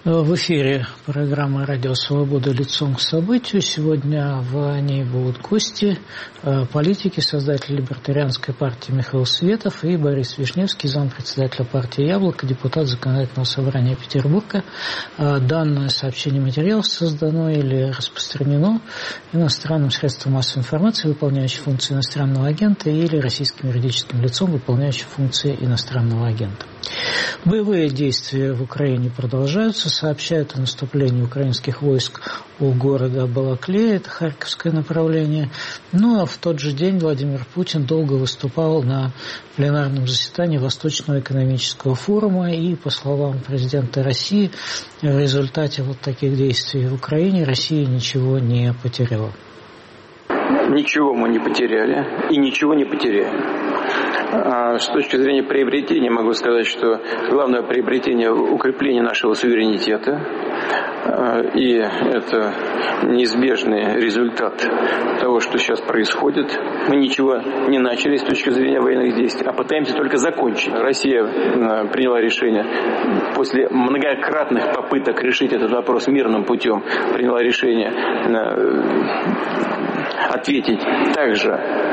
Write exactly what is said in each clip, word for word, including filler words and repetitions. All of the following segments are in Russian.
В эфире программа «Радио Свобода. Лицом к событию». Сегодня в ней будут гости, политики, создатель либертарианской партии Михаил Светов и Борис Вишневский, зампредседателя партии «Яблоко», депутат Законодательного собрания Петербурга. Данное сообщение материалов создано или распространено иностранным средством массовой информации, выполняющим функции иностранного агента, или российским юридическим лицом, выполняющим функции иностранного агента. Боевые действия в Украине продолжаются. Сообщают о наступлении украинских войск у города Балаклея, это Харьковское направление. Ну а в тот же день Владимир Путин долго выступал на пленарном заседании Восточного экономического форума. И, по словам президента России, в результате вот таких действий в Украине Россия ничего не потеряла. Ничего мы не потеряли и ничего не потеряем. А с точки зрения приобретения могу сказать, что главное приобретение – укрепление нашего суверенитета. И это неизбежный результат того, что сейчас происходит. Мы ничего не начали с точки зрения военных действий, а пытаемся только закончить. Россия приняла решение после многократных попыток решить этот вопрос мирным путем, приняла решение ответить также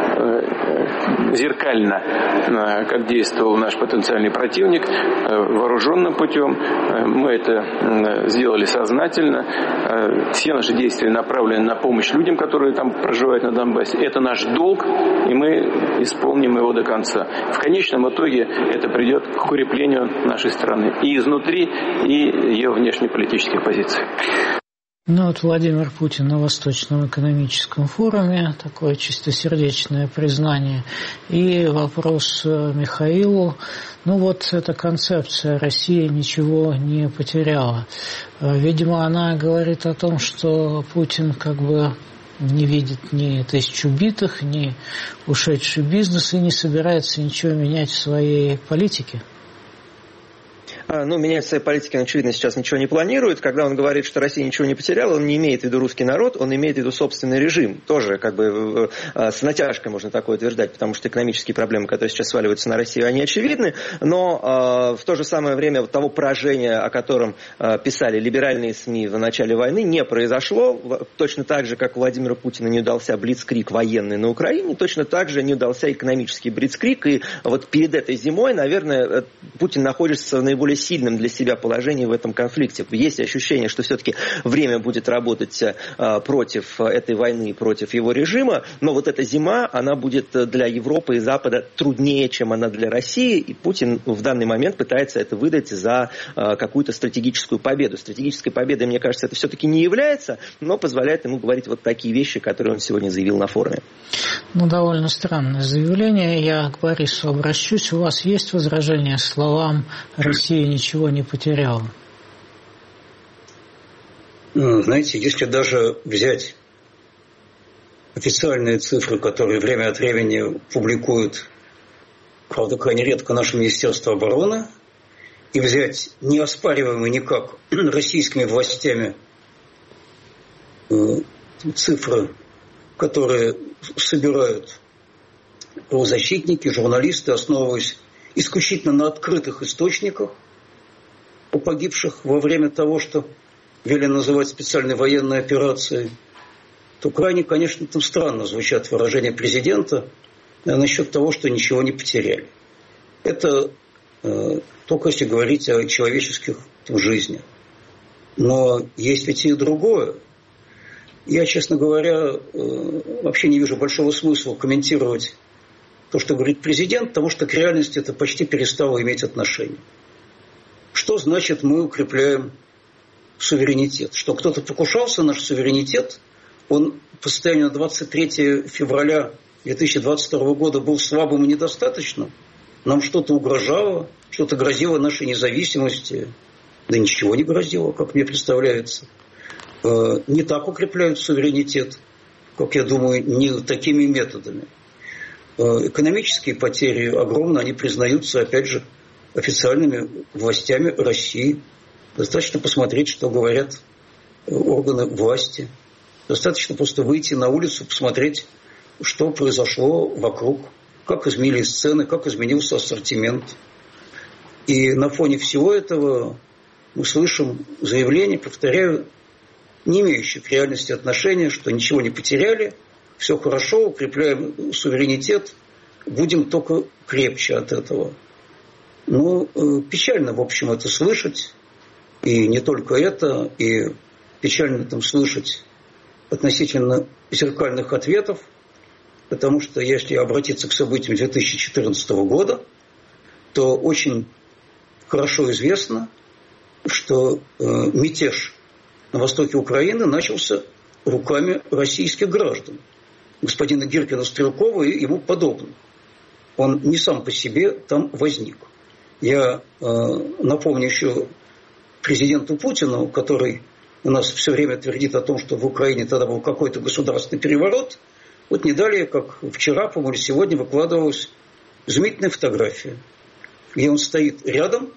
зеркально, как действовал наш потенциальный противник, вооруженным путем. Мы это сделали сознательно. Все наши действия направлены на помощь людям, которые там проживают на Донбассе. Это наш долг, и мы исполним его до конца. В конечном итоге это придет к укреплению нашей страны и изнутри, и ее внешнеполитических позиций. Ну вот Владимир Путин на Восточном экономическом форуме, такое чистосердечное признание. И вопрос Михаилу. Ну вот эта концепция «Россия ничего не потеряла». Видимо, она говорит о том, что Путин как бы не видит ни тысяч убитых, ни ушедший бизнес и не собирается ничего менять в своей политике. Ну, менять в своей политике, он, очевидно, сейчас ничего не планирует. Когда он говорит, что Россия ничего не потеряла, он не имеет в виду русский народ, он имеет в виду собственный режим. Тоже как бы с натяжкой можно такое утверждать, потому что экономические проблемы, которые сейчас сваливаются на Россию, они очевидны. Но в то же самое время вот того поражения, о котором писали либеральные СМИ в начале войны, не произошло. Точно так же, как у Владимира Путина не удался блицкриг военный на Украине, точно так же не удался экономический блицкриг. И вот перед этой зимой, наверное, Путин находится в наиболее сильным для себя положении в этом конфликте. Есть ощущение, что все-таки время будет работать а, против этой войны, против его режима, но вот эта зима, она будет для Европы и Запада труднее, чем она для России, и Путин в данный момент пытается это выдать за а, какую-то стратегическую победу. Стратегической победой, мне кажется, это все-таки не является, но позволяет ему говорить вот такие вещи, которые он сегодня заявил на форуме. Ну, довольно странное заявление. Я к Борису обращусь. У вас есть возражения словам «Россия ничего не потеряла»? Знаете, если даже взять официальные цифры, которые время от времени публикует, правда, крайне редко, наше Министерство обороны, и взять неоспариваемые никак российскими властями цифры, которые собирают правозащитники, журналисты, основываясь исключительно на открытых источниках о погибших во время того, что велено называть специальной военной операцией, то крайне, конечно, там странно звучат выражения президента насчет того, что ничего не потеряли. Это э, только если говорить о человеческих жизнях. Но есть ведь и другое. Я, честно говоря, э, вообще не вижу большого смысла комментировать то, что говорит президент, потому что к реальности это почти перестало иметь отношение. Что значит мы укрепляем суверенитет? Что кто-то покушался на наш суверенитет, он по состоянию на двадцать третьего февраля две тысячи двадцать второго года был слабым и недостаточным? Нам что-то угрожало, что-то грозило нашей независимости? Да ничего не грозило, как мне представляется. Не так укрепляют суверенитет, как я думаю, не такими методами. Экономические потери огромны, они признаются, опять же, официальными властями России. Достаточно посмотреть, что говорят органы власти. Достаточно просто выйти на улицу, посмотреть, что произошло вокруг, как изменились цены, как изменился ассортимент. И на фоне всего этого мы слышим заявления, повторяю, не имеющие к реальности отношения, что ничего не потеряли, все хорошо, укрепляем суверенитет, будем только крепче от этого. Ну, печально, в общем, это слышать, и не только это, и печально там слышать относительно зеркальных ответов, потому что если обратиться к событиям две тысячи четырнадцатого года, то очень хорошо известно, что э, мятеж на востоке Украины начался руками российских граждан, господина Гиркина, Стрелкова и ему подобных. Он не сам по себе там возник. Я э, напомню еще президенту Путину, который у нас все время твердит о том, что в Украине тогда был какой-то государственный переворот. Вот не далее, как вчера, по-моему, сегодня выкладывалась изумительная фотография, где он стоит рядом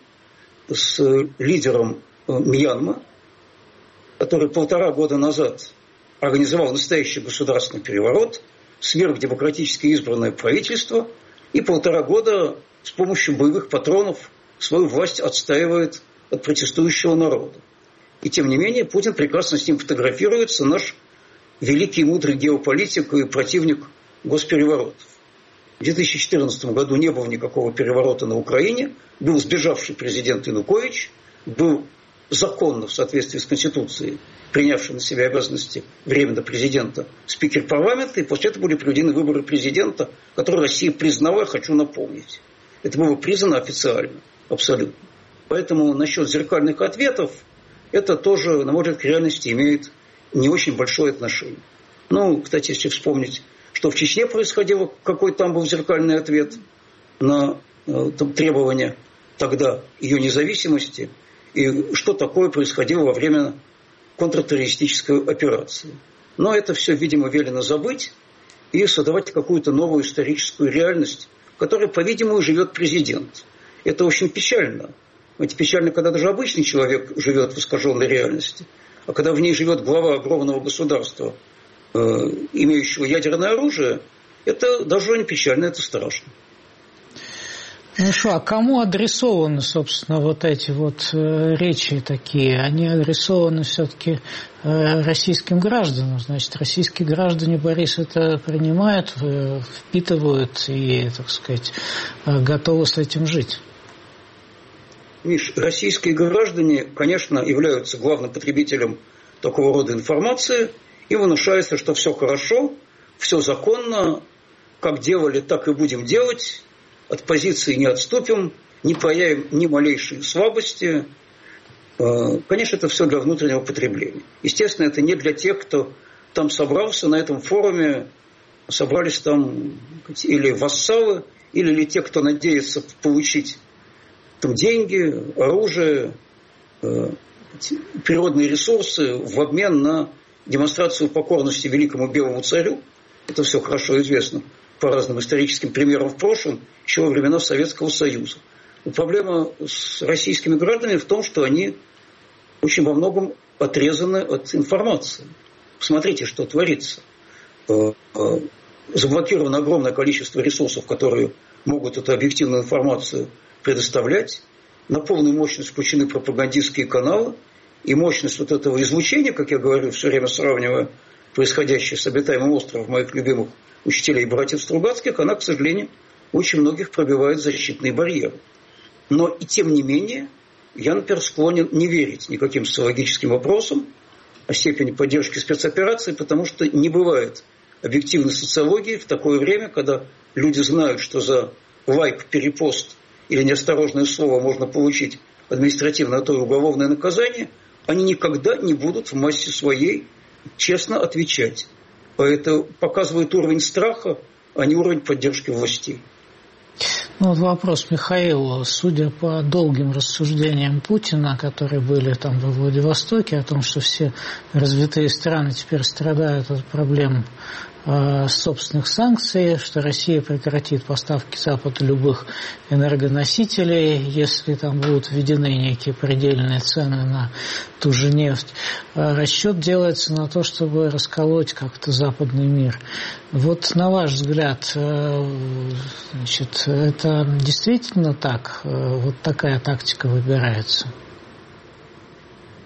с лидером Мьянмы, который полтора года назад организовал настоящий государственный переворот, сверхдемократически избранное правительство, и полтора года с помощью боевых патронов свою власть отстаивает от протестующего народа. И тем не менее Путин прекрасно с ним фотографируется, наш великий и мудрый геополитик и противник госпереворотов. В две тысячи четырнадцатом году не было никакого переворота на Украине, был сбежавший президент Янукович, был законно в соответствии с Конституцией, принявший на себя обязанности временно президента, спикер парламента, и после этого были проведены выборы президента, которые Россия признала, хочу напомнить. Это было признано официально, абсолютно. Поэтому насчет зеркальных ответов, это тоже, на мой взгляд, к реальности имеет не очень большое отношение. Ну, кстати, если вспомнить, что в Чечне происходило, какой там был зеркальный ответ на э, там, требования тогда ее независимости, и что такое происходило во время контртеррористической операции. Но это все, видимо, велено забыть и создавать какую-то новую историческую реальность, в которой, по-видимому, живет президент. Это очень печально. Ведь печально, когда даже обычный человек живет в искаженной реальности, а когда в ней живет глава огромного государства, э, имеющего ядерное оружие, это даже не печально, это страшно. Хорошо, а кому адресованы, собственно, вот эти вот э, речи такие? Они адресованы все-таки э, российским гражданам. Значит, российские граждане, Борис, это принимают, э, впитывают и, так сказать, э, готовы с этим жить. Миш, российские граждане, конечно, являются главным потребителем такого рода информации, и внушается, что все хорошо, все законно, как делали, так и будем делать, от позиции не отступим, не проявим ни малейшей слабости. Конечно, это все для внутреннего потребления. Естественно, это не для тех, кто там собрался, на этом форуме собрались там или вассалы, или те, кто надеется получить там деньги, оружие, э, природные ресурсы в обмен на демонстрацию покорности великому белому царю. Это все хорошо известно по разным историческим примерам в прошлом, еще во времена Советского Союза. Но проблема с российскими гражданами в том, что они очень во многом отрезаны от информации. Посмотрите, что творится. Э, э, заблокировано огромное количество ресурсов, которые могут эту объективную информацию предоставлять. На полную мощность включены пропагандистские каналы, и мощность вот этого излучения, как я говорю, все время сравнивая происходящее с обитаемым островом моих любимых учителей и братьев Стругацких, она, к сожалению, очень многих пробивает защитные барьеры. Но и тем не менее, я, например, склонен не верить никаким социологическим вопросам о степени поддержки спецоперации, потому что не бывает объективной социологии в такое время, когда люди знают, что за лайк, перепост или неосторожное слово можно получить административное, а то и уголовное наказание, они никогда не будут в массе своей честно отвечать. Это показывает уровень страха, а не уровень поддержки властей. Ну, вот вопрос Михаилу. Судя по долгим рассуждениям Путина, которые были там во Владивостоке, о том, что все развитые страны теперь страдают от проблем э, собственных санкций, что Россия прекратит поставки Западу любых энергоносителей, если там будут введены некие предельные цены на ту же нефть. Э, расчет делается на то, чтобы расколоть как-то западный мир. Вот на ваш взгляд, э, значит, это действительно так? Э, вот такая тактика выбирается?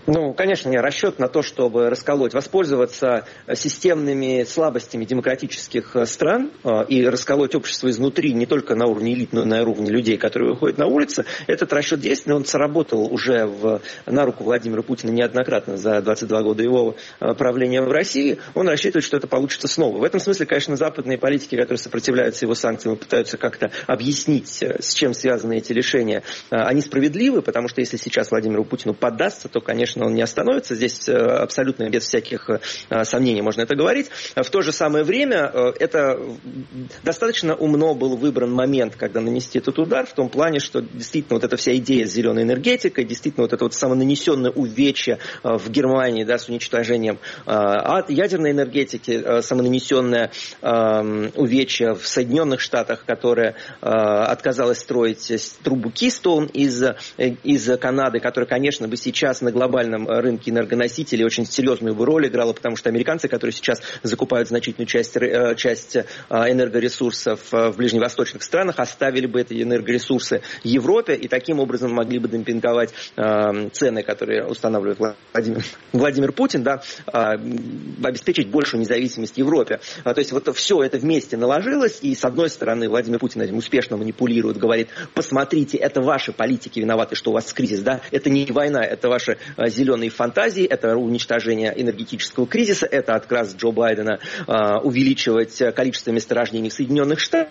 Ну, конечно, не расчет на то, чтобы расколоть, воспользоваться системными слабостями демократических стран э, и расколоть общество изнутри не только на уровне элит, но и на уровне людей, которые выходят на улицы. Этот расчет действенный, он сработал уже в, на руку Владимира Путина неоднократно за двадцать два года его э, правления в России. Он рассчитывает, что это получится снова. В этом смысле, конечно, западные политики, которые сопротивляются его санкциям и пытаются как-то объяснить, с чем связаны эти решения, э, они справедливы, потому что если сейчас Владимиру Путину поддастся, то, конечно, он не остановится. Здесь абсолютно без всяких сомнений можно это говорить. В то же самое время это достаточно умно был выбран момент, когда нанести этот удар, в том плане, что действительно вот эта вся идея с зеленой энергетикой, действительно вот это вот самонанесенное увечье в Германии, да, с уничтожением от ядерной энергетики, самонанесенное увечье в Соединенных Штатах, которая отказалась строить трубу Keystone из, из Канады, которая, конечно, бы сейчас на глобальном рынке энергоносителей очень серьезную бы роль играла, потому что американцы, которые сейчас закупают значительную часть, часть энергоресурсов в ближневосточных странах, оставили бы эти энергоресурсы Европе и таким образом могли бы демпинговать цены, которые устанавливает Владимир, Владимир Путин, да, обеспечить большую независимость Европе. То есть вот все это вместе наложилось, и с одной стороны Владимир Путин этим успешно манипулирует, говорит: посмотрите, это ваши политики виноваты, что у вас кризис, да, это не война, это ваши зеленые фантазии, это уничтожение энергетического кризиса, это отказ Джо Байдена э, увеличивать количество месторождений в Соединенных Штатах.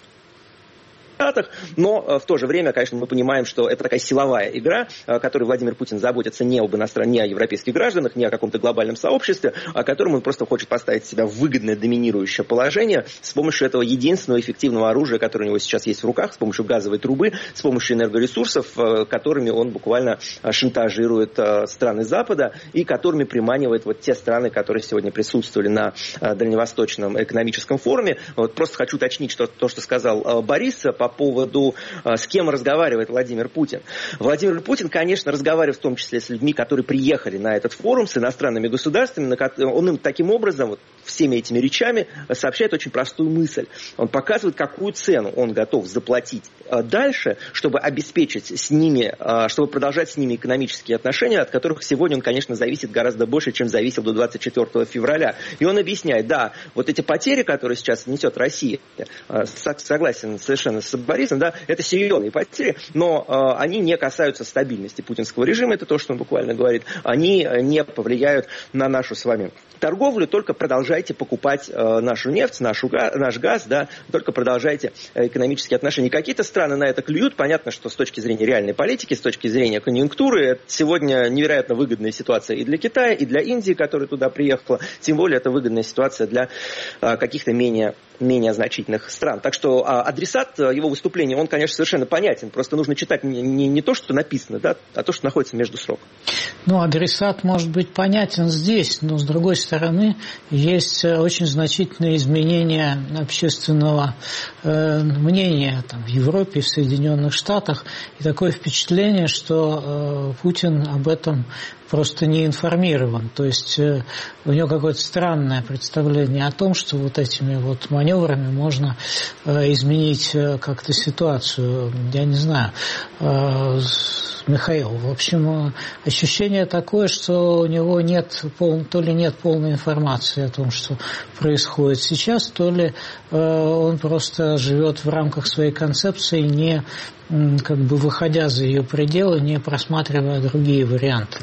Но в то же время, конечно, мы понимаем, что это такая силовая игра, которой Владимир Путин заботится не об иностранных, не о европейских гражданах, не о каком-то глобальном сообществе, о котором он просто хочет поставить себя в выгодное доминирующее положение с помощью этого единственного эффективного оружия, которое у него сейчас есть в руках, с помощью газовой трубы, с помощью энергоресурсов, которыми он буквально шантажирует страны Запада и которыми приманивает вот те страны, которые сегодня присутствовали на Дальневосточном экономическом форуме. Вот просто хочу уточнить, что то, что сказал Борис по поводу, с кем разговаривает Владимир Путин. Владимир Путин, конечно, разговаривает в том числе с людьми, которые приехали на этот форум, с иностранными государствами. Он им таким образом, вот, всеми этими речами, сообщает очень простую мысль. Он показывает, какую цену он готов заплатить дальше, чтобы обеспечить с ними, чтобы продолжать с ними экономические отношения, от которых сегодня он, конечно, зависит гораздо больше, чем зависел до двадцать четвёртого февраля. И он объясняет: да, вот эти потери, которые сейчас несет Россия, согласен совершенно с Борисом, да, это серьезные потери, но э, они не касаются стабильности путинского режима, это то, что он буквально говорит, они не повлияют на нашу с вами торговлю, только продолжайте покупать э, нашу нефть, нашу, наш газ, да, только продолжайте э, экономические отношения. Какие-то страны на это клюют, понятно, что с точки зрения реальной политики, с точки зрения конъюнктуры, сегодня невероятно выгодная ситуация и для Китая, и для Индии, которая туда приехала, тем более это выгодная ситуация для э, каких-то менее, менее значительных стран. Так что э, адресат его выступления, он, конечно, совершенно понятен, просто нужно читать не, не, не то, что написано, да, а то, что находится между строк. Ну, адресат может быть понятен здесь, но с другой стороны, стороны, есть очень значительные изменения общественного э, мнения там, в Европе, в Соединенных Штатах. И такое впечатление, что э, Путин об этом просто не информирован. То есть э, у него какое-то странное представление о том, что вот этими вот маневрами можно э, изменить э, как-то ситуацию. Я не знаю. Э, Михаил, в общем, ощущение такое, что у него нет, то ли нет полной информации о том, что происходит сейчас, то ли э, он просто живет в рамках своей концепции, не как бы выходя за ее пределы, не просматривая другие варианты.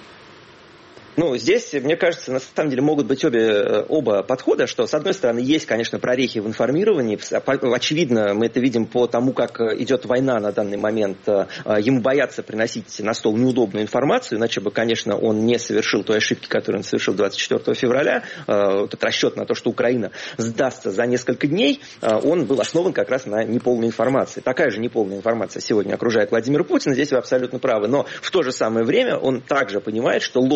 Ну, здесь, мне кажется, на самом деле могут быть обе, оба подхода, что, с одной стороны, есть, конечно, прорехи в информировании. Очевидно, мы это видим по тому, как идет война на данный момент. Ему боятся приносить на стол неудобную информацию, иначе бы, конечно, он не совершил той ошибки, которую он совершил двадцать четвёртого февраля. Этот расчет на то, что Украина сдастся за несколько дней, он был основан как раз на неполной информации. Такая же неполная информация сегодня окружает Владимира Путина. Здесь вы абсолютно правы. Но в то же самое время он также понимает, что ложь, повторная,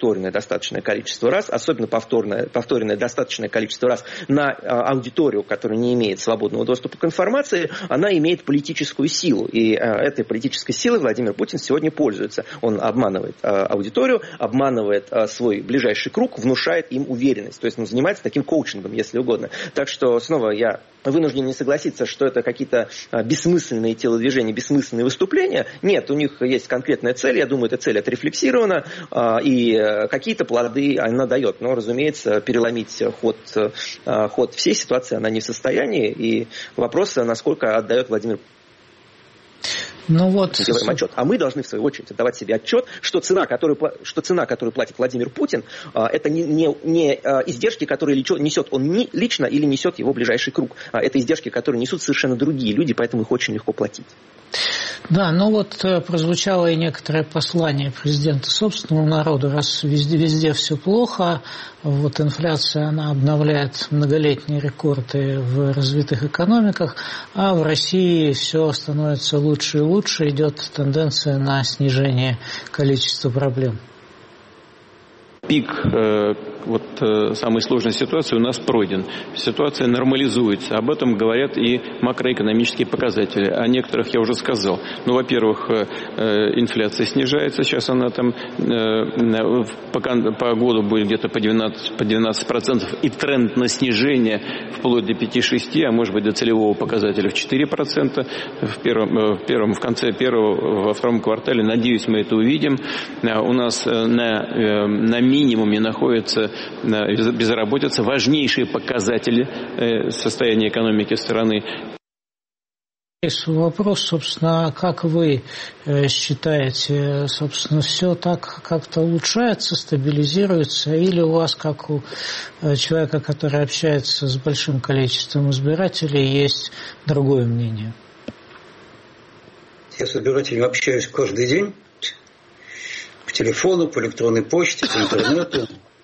повторенное достаточное количество раз, особенно повторное, повторенное достаточное количество раз на аудиторию, которая не имеет свободного доступа к информации, она имеет политическую силу. И этой политической силой Владимир Путин сегодня пользуется. Он обманывает аудиторию, обманывает свой ближайший круг, внушает им уверенность. То есть он занимается таким коучингом, если угодно. Так что снова я вынужден не согласиться, что это какие-то бессмысленные телодвижения, бессмысленные выступления. Нет, у них есть конкретная цель. Я думаю, эта цель отрефлексирована, и какие-то плоды она дает. Но, разумеется, переломить ход, ход всей ситуации она не в состоянии. И вопрос, насколько отдает Владимир Путин. Ну вот. Делаем отчет. А мы должны, в свою очередь, отдавать себе отчет, что цена, которую, что цена, которую платит Владимир Путин, это не, не, не издержки, которые несет он лично или несет его ближайший круг. Это издержки, которые несут совершенно другие люди, поэтому их очень легко платить. Да, ну вот прозвучало и некоторое послание президента собственному народу, раз везде, везде все плохо, вот инфляция, она обновляет многолетние рекорды в развитых экономиках, а в России все становится лучше и лучше, идет тенденция на снижение количества проблем. Пик э, вот, э, самой сложной ситуации у нас пройден. Ситуация нормализуется. Об этом говорят и макроэкономические показатели. О некоторых я уже сказал. Ну, во-первых, э, инфляция снижается. Сейчас она там э, по, по году будет где-то по двенадцать, по двенадцать процентов. И тренд на снижение вплоть до пять-шесть, а может быть до целевого показателя в четыре процента в первом, в первом, в конце первого, во втором квартале. Надеюсь, мы это увидим. У нас на, на минимуме находится безработица, важнейшие показатели состояния экономики страны. Вопрос, собственно, как вы считаете, собственно, все так как-то улучшается, стабилизируется, или у вас, как у человека, который общается с большим количеством избирателей, есть другое мнение? Я с избирателями общаюсь каждый день. По телефону, по электронной почте, по интернету.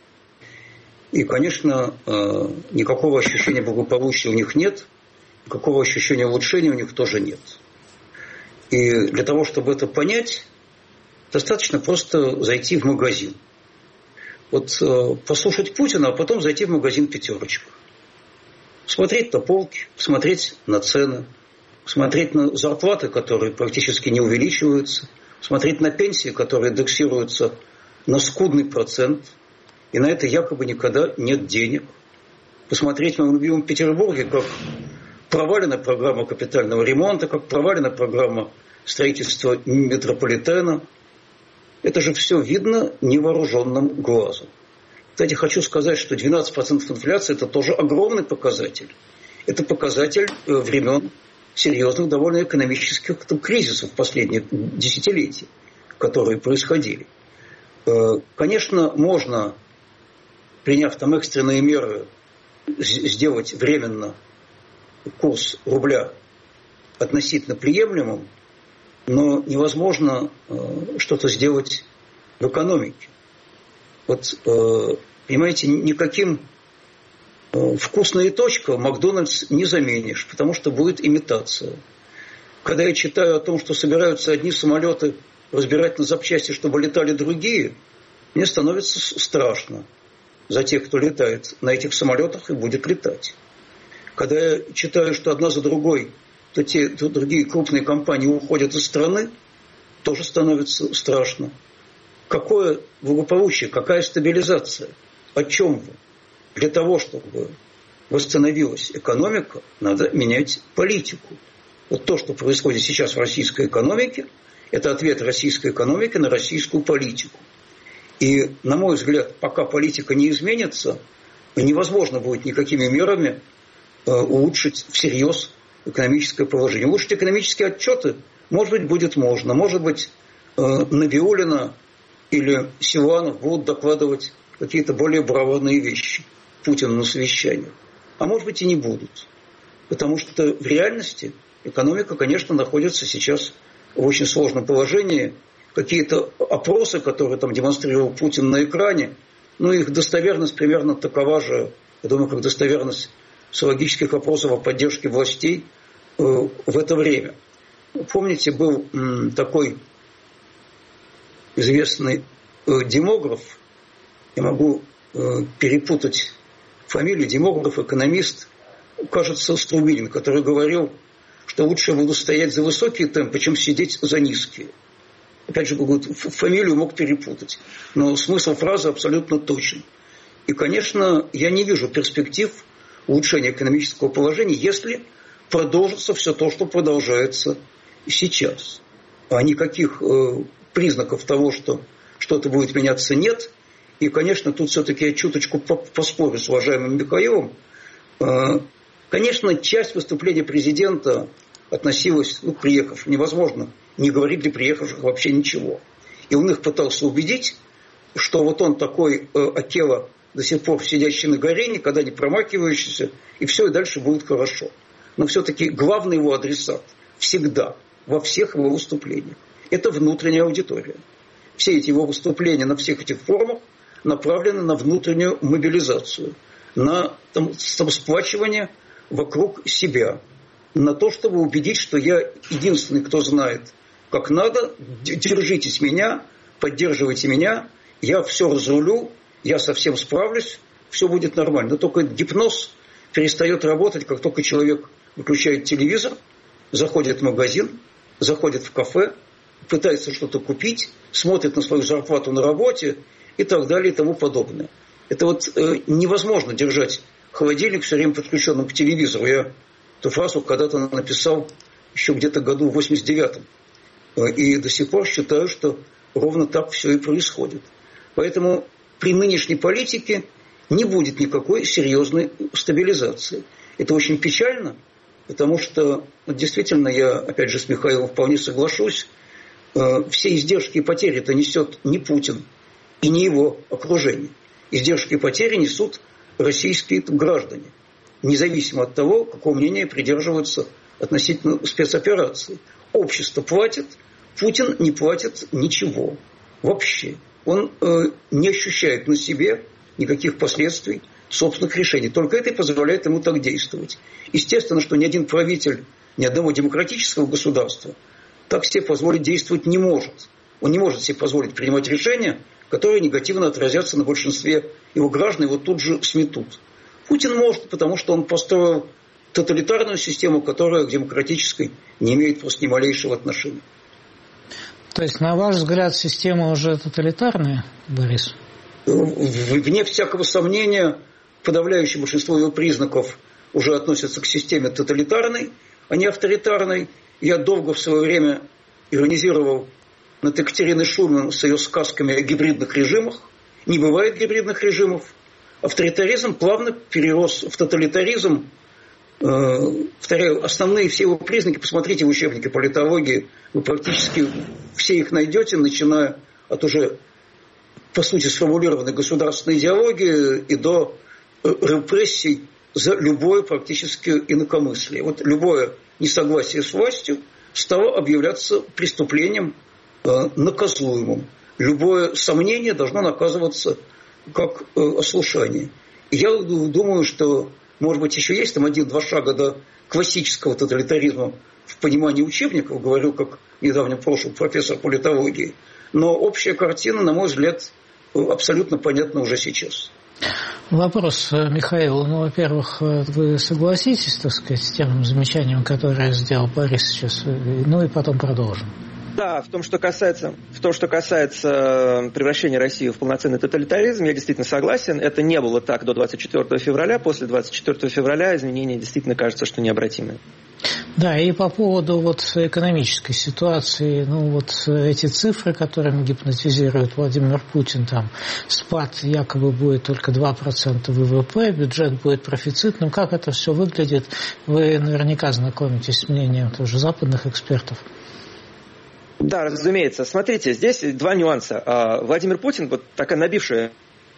И, конечно, никакого ощущения благополучия у них нет, никакого ощущения улучшения у них тоже нет. И для того, чтобы это понять, достаточно просто зайти в магазин. Вот послушать Путина, а потом зайти в магазин «Пятерочка». Смотреть на полки, смотреть на цены, смотреть на зарплаты, которые практически не увеличиваются, смотреть на пенсии, которые индексируются на скудный процент, и на это якобы никогда нет денег. Посмотреть в моем любимом Петербурге, как провалена программа капитального ремонта, как провалена программа строительства метрополитена. Это же все видно невооруженным глазом. Кстати, хочу сказать, что двенадцать процентов инфляции – это тоже огромный показатель. Это показатель времен серьезных довольно экономических там, кризисов последних десятилетий, которые происходили. Конечно, можно, приняв там экстренные меры, сделать временно курс рубля относительно приемлемым, но невозможно что-то сделать в экономике. Вот, понимаете, никаким вкусная точка Макдональдс не заменишь, потому что будет имитация. Когда я читаю о том, что собираются одни самолеты разбирать на запчасти, чтобы летали другие, мне становится страшно за тех, кто летает на этих самолетах и будет летать. Когда я читаю, что одна за другой то те, то другие крупные компании уходят из страны, тоже становится страшно. Какое благополучие, какая стабилизация? О чем вы? Для того, чтобы восстановилась экономика, надо менять политику. Вот то, что происходит сейчас в российской экономике, это ответ российской экономики на российскую политику. И, на мой взгляд, пока политика не изменится, невозможно будет никакими мерами улучшить всерьез экономическое положение. Улучшить экономические отчеты, может быть, будет можно. Может быть, Набиуллина или Силуанов будут докладывать какие-то более бравурные вещи Путину на совещаниях. А может быть и не будут. Потому что в реальности экономика, конечно, находится сейчас в очень сложном положении. Какие-то опросы, которые там демонстрировал Путин на экране, ну их достоверность примерно такова же, я думаю, как достоверность социологических опросов о поддержке властей э, в это время. Помните, был м, такой известный э, демограф я могу э, перепутать фамилию, демограф, экономист, кажется, Струмилин, который говорил, что лучше я буду стоять за высокие темпы, чем сидеть за низкие. Опять же, фамилию мог перепутать, но смысл фразы абсолютно точен. И, конечно, я не вижу перспектив улучшения экономического положения, если продолжится все то, что продолжается сейчас. А никаких э, признаков того, что что-то будет меняться, нет. И, конечно, тут все-таки я чуточку поспорю с уважаемым Михаилом. Э, конечно, часть выступления президента относилась, ну, к приехавшим. Невозможно не говорить для приехавших вообще ничего. И он их пытался убедить, что вот он такой э, Акела, до сих пор сидящий на горе, никогда не промахивающийся, и все, и дальше будет хорошо. Но все-таки главный его адресат всегда, во всех его выступлениях, это внутренняя аудитория. Все эти его выступления на всех этих форумах направлены на внутреннюю мобилизацию, на там, сплачивание вокруг себя, на то, чтобы убедить, что я единственный, кто знает, как надо, держитесь меня, поддерживайте меня, я все разрулю, я совсем справлюсь, все будет нормально. Но только гипноз перестает работать, как только человек выключает телевизор, заходит в магазин, заходит в кафе, пытается что-то купить, смотрит на свою зарплату на работе и так далее и тому подобное. Это вот э, невозможно держать холодильник все время подключенным к телевизору. Я эту фразу когда-то написал еще где-то году в восемьдесят девятом. И до сих пор считаю, что ровно так все и происходит. Поэтому при нынешней политике не будет никакой серьезной стабилизации. Это очень печально, потому что действительно я, опять же, с Михаилом вполне соглашусь, все издержки и потери это несет не Путин и не его окружение. Издержки и потери несут российские граждане, независимо от того, какого мнения придерживаются относительно спецоперации. Общество платит, Путин не платит ничего вообще. Он э, не ощущает на себе никаких последствий собственных решений. Только это и позволяет ему так действовать. Естественно, что ни один правитель ни одного демократического государства так себе позволить действовать не может. Он не может себе позволить принимать решения, которые негативно отразятся на большинстве его граждан, его тут же сметут. Путин может, потому что он построил тоталитарную систему, которая к демократической не имеет просто ни малейшего отношения. То есть, на ваш взгляд, система уже тоталитарная, Борис? Вне всякого сомнения, подавляющее большинство его признаков уже относятся к системе тоталитарной, а не авторитарной. Я долго в свое время иронизировал над Екатериной Шульман с ее сказками о гибридных режимах. Не бывает гибридных режимов. Авторитаризм плавно перерос в тоталитаризм. Повторяю, основные все его признаки, посмотрите в учебнике политологии, вы практически все их найдете, начиная от уже, по сути, сформулированной государственной идеологии и до репрессий за любое практически инакомыслие. Вот любое несогласие с властью стало объявляться преступлением наказуемым. Любое сомнение должно наказываться как ослушание. И я думаю, что может быть, еще есть там один-два шага до классического тоталитаризма в понимании учебников, говорил, как в недавнем прошлом профессор политологии. Но общая картина, на мой взгляд, абсолютно понятна уже сейчас. Вопрос, Михаил. Ну, во-первых, вы согласитесь, так сказать, с тем замечанием, которое сделал Борис сейчас? Ну и потом продолжим. Да, в том, что касается, в том, что касается превращения России в полноценный тоталитаризм, я действительно согласен. Это не было так до двадцать четвёртого февраля. После двадцать четвёртого февраля изменения действительно кажется, что необратимы. Да, и по поводу вот экономической ситуации, ну вот эти цифры, которыми гипнотизирует Владимир Путин, там спад якобы будет только два процента ВВП, бюджет будет профицитным. Как это все выглядит? Вы наверняка знакомитесь с мнением тоже западных экспертов. Да, разумеется. Смотрите, здесь два нюанса. Владимир Путин, вот такая набившая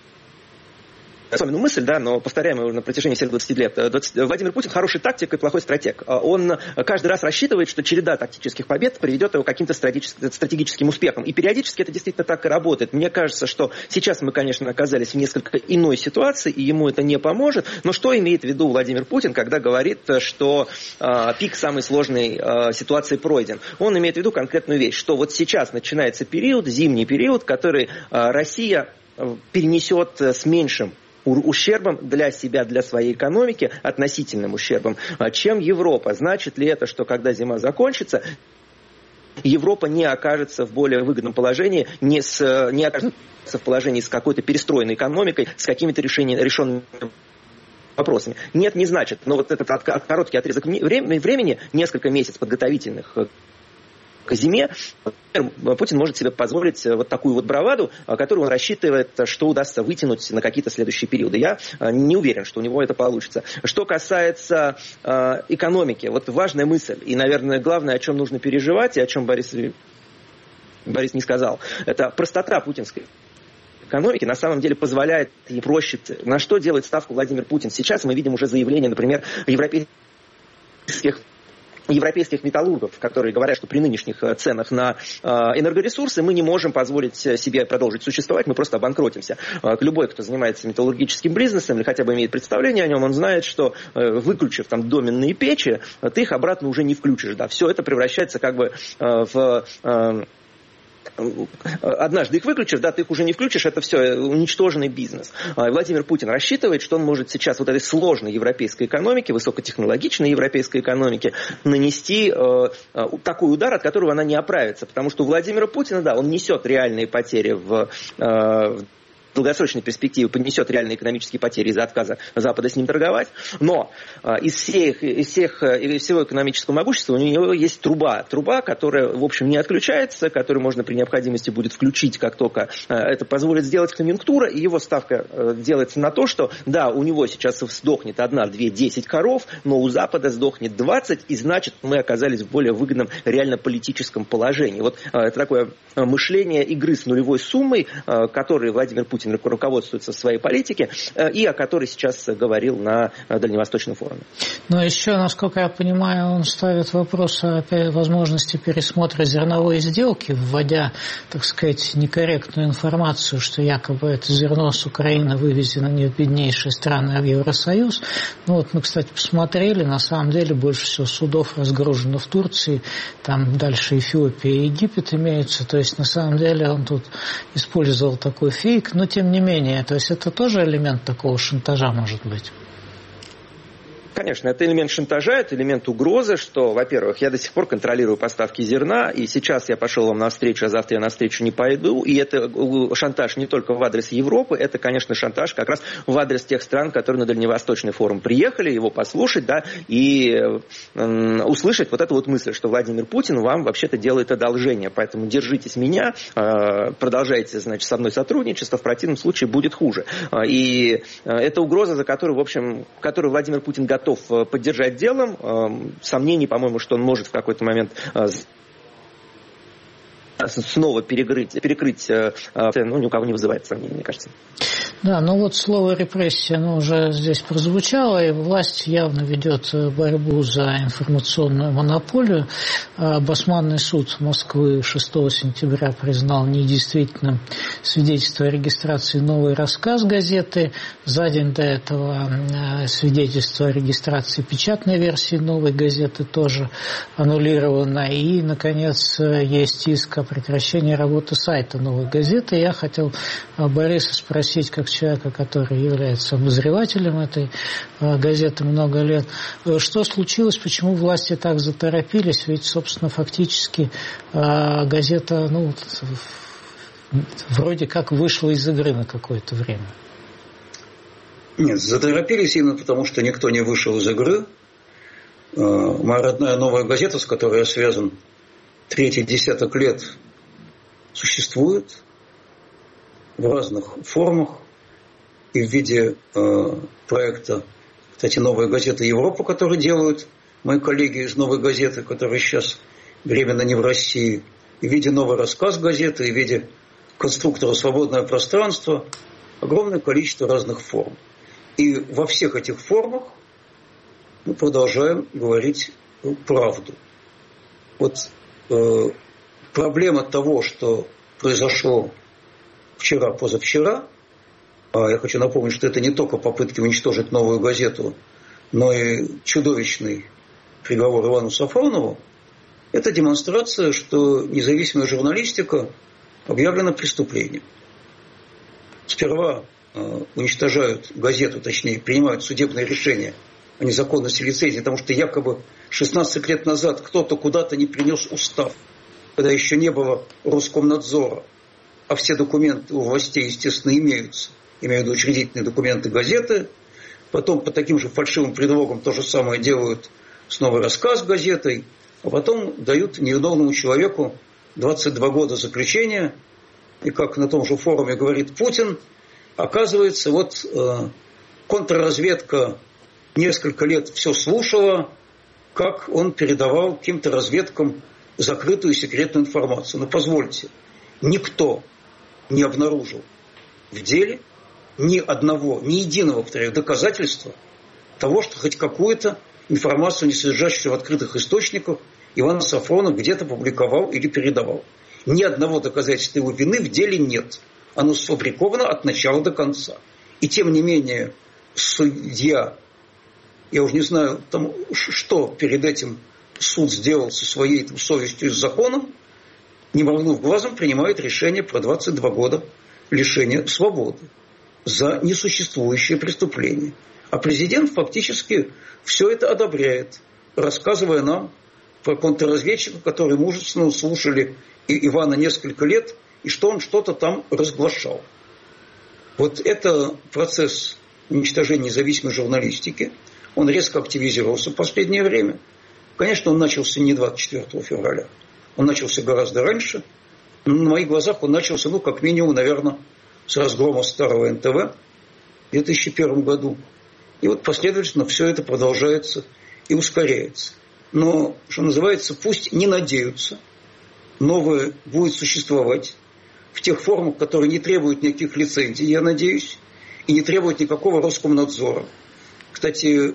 особенную мысль, да, но повторяемую на протяжении всех двадцати лет. Владимир Путин хороший тактик и плохой стратег. Он каждый раз рассчитывает, что череда тактических побед приведет его к каким-то стратегическим успехам. И периодически это действительно так и работает. Мне кажется, что сейчас мы, конечно, оказались в несколько иной ситуации, и ему это не поможет. Но что имеет в виду Владимир Путин, когда говорит, что э, пик самой сложной э, ситуации пройден? Он имеет в виду конкретную вещь, что вот сейчас начинается период, зимний период, который э, Россия перенесет с меньшим ущербом для себя, для своей экономики, относительным ущербом, чем Европа. Значит ли это, что когда зима закончится, Европа не окажется в более выгодном положении, не, с, не окажется в положении с какой-то перестроенной экономикой, с какими-то решенными вопросами? Нет, не значит. Но вот этот короткий отрезок времени, несколько месяцев подготовительных к зиме, Путин может себе позволить вот такую вот браваду, которую он рассчитывает, что удастся вытянуть на какие-то следующие периоды. Я не уверен, что у него это получится. Что касается э, экономики, вот важная мысль, и, наверное, главное, о чем нужно переживать, и о чем Борис, Борис не сказал, это простота путинской экономики на самом деле позволяет ей проще. На что делает ставку Владимир Путин? Сейчас мы видим уже заявление, например, европейских европейских металлургов, которые говорят, что при нынешних ценах на энергоресурсы мы не можем позволить себе продолжить существовать, мы просто обанкротимся. Любой, кто занимается металлургическим бизнесом или хотя бы имеет представление о нем, он знает, что выключив там доменные печи, ты их обратно уже не включишь. Да. Все это превращается как бы в... Однажды их выключив, да, ты их уже не включишь, это все уничтоженный бизнес. Владимир Путин рассчитывает, что он может сейчас вот этой сложной европейской экономике, высокотехнологичной европейской экономике нанести э, такой удар, от которого она не оправится. Потому что у Владимира Путина, да, он несет реальные потери в... Э, в долгосрочной перспективе понесет реальные экономические потери из-за отказа Запада с ним торговать, но э, из, всех, из, всех, из всего экономического могущества у него есть труба, труба, которая, в общем, не отключается, которую можно при необходимости будет включить, как только э, это позволит сделать конъюнктура, и его ставка э, делается на то, что, да, у него сейчас сдохнет одна, две, десять коров, но у Запада сдохнет двадцать, и значит, мы оказались в более выгодном реально политическом положении. Вот э, это такое мышление игры с нулевой суммой, э, которой Владимир Путин руководствуется в своей политике, и о которой сейчас говорил на Дальневосточном форуме. Но еще, насколько я понимаю, он ставит вопрос о возможности пересмотра зерновой сделки, вводя, так сказать, некорректную информацию, что якобы это зерно с Украины вывезено не в беднейшие страны, а в Евросоюз. Ну вот мы, кстати, посмотрели, на самом деле больше всего судов разгружено в Турции, там дальше Эфиопия и Египет имеются, то есть на самом деле он тут использовал такой фейк, но тем не менее, то есть это тоже элемент такого шантажа может быть? Конечно, это элемент шантажа, это элемент угрозы, что, во-первых, я до сих пор контролирую поставки зерна, и сейчас я пошел вам навстречу, а завтра я навстречу не пойду, и это шантаж не только в адрес Европы, это, конечно, шантаж как раз в адрес тех стран, которые на Дальневосточный форум приехали, его послушать, да, и э, услышать вот эту вот мысль, что Владимир Путин вам вообще-то делает одолжение, поэтому держитесь меня, э, продолжайте, значит, со мной сотрудничество, в противном случае будет хуже. И э, это угроза, за которую, в общем, которую Владимир Путин готов поддержать делом. Сомнений, по-моему, что он может в какой-то момент снова перекрыть, перекрыть, ну, ни у кого не вызывает сомнений, мне кажется. Да, ну вот слово «репрессия», оно уже здесь прозвучало, и власть явно ведет борьбу за информационную монополию. Басманный суд Москвы шестого сентября признал недействительным свидетельство о регистрации «Новый рассказ» газеты. За день до этого свидетельство о регистрации печатной версии «Новой газеты» тоже аннулировано. И, наконец, есть иск о прекращении работы сайта «Новой газеты». Я хотел Бориса спросить, как человека, который является обозревателем этой газеты много лет, что случилось, почему власти так заторопились, ведь, собственно, фактически газета, ну, вроде как вышла из игры на какое-то время. Нет, заторопились именно потому, что никто не вышел из игры. Моя родная «Новая газета», с которой я связан третий десяток лет, существует в разных формах и в виде э, проекта, кстати, «Новая газета Европа», который делают мои коллеги из «Новой газеты», которые сейчас временно не в России, и в виде «Новый рассказ» газеты, и в виде конструктора «Свободное пространство», огромное количество разных форм. И во всех этих формах мы продолжаем говорить правду. Вот э, проблема того, что произошло вчера, позавчера, а я хочу напомнить, что это не только попытки уничтожить «Новую газету», но и чудовищный приговор Ивану Сафронову, это демонстрация, что независимая журналистика объявлена преступлением. сперва э, уничтожают газету, точнее, принимают судебное решение о незаконности лицензии, потому что якобы шестнадцать лет назад кто-то куда-то не принес устав, когда еще не было Роскомнадзора, а все документы у властей, естественно, имеются, имею в виду учредительные документы газеты, потом по таким же фальшивым предлогам то же самое делают с новой рассказ газетой, а потом дают невиновному человеку двадцать два года заключения, и как на том же форуме говорит Путин, оказывается, вот э, контрразведка несколько лет все слушала, как он передавал каким-то разведкам закрытую секретную информацию. Но позвольте, никто не обнаружил в деле ни одного, ни единого, повторяю, доказательства того, что хоть какую-то информацию, не содержащуюся в открытых источниках, Иван Сафронов где-то публиковал или передавал. Ни одного доказательства его вины в деле нет. Оно сфабриковано от начала до конца. И тем не менее, судья, я уже не знаю, там, что перед этим суд сделал со своей там, совестью и с законом, не моргнув глазом, принимает решение про двадцать два года лишения свободы за несуществующее преступление. А президент фактически все это одобряет, рассказывая нам про контрразведчиков, которые мужественно слушали и Ивана несколько лет, и что он что-то там разглашал. Вот это процесс уничтожения независимой журналистики. Он резко активизировался в последнее время. Конечно, он начался не двадцать четвёртого февраля. Он начался гораздо раньше. Но на моих глазах он начался, ну, как минимум, наверное, с разгрома старого эн тэ вэ в две тысячи первом году. И вот последовательно все это продолжается и ускоряется. Но, что называется, пусть не надеются. Новое будет существовать в тех формах, которые не требуют никаких лицензий, я надеюсь, и не требуют никакого Роскомнадзора. Кстати,